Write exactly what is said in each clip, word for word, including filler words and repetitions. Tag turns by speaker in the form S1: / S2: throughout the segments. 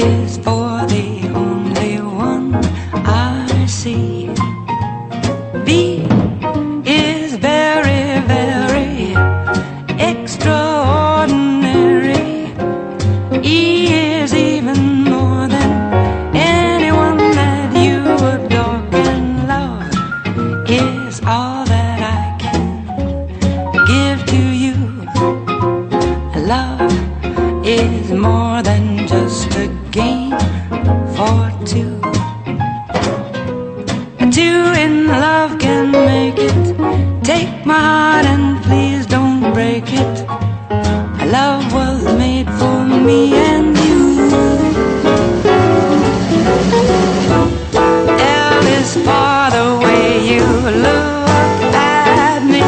S1: is for the only one I see. B is very, very extraordinary. E is even more than anyone that you adore can love. Is all that I can give to you. Love is more than just a game for two. Two in love can make it. Take my heart and please don't break it. Love was made for me and you. L is for the way you look at me.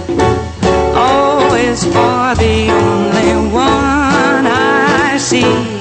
S1: O is for the only one I see.